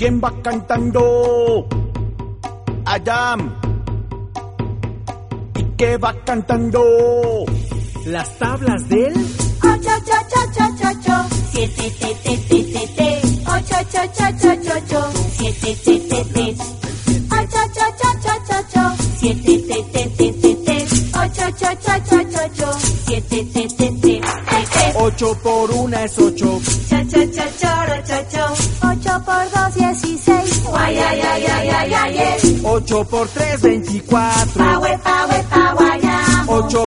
¿Quién va cantando? Adam. ¿Y qué va cantando? Las tablas del 8, 7, 8, 7, 7, 8 por 1 es 8. 8 por 2, 16. 8 por 3, 24. 8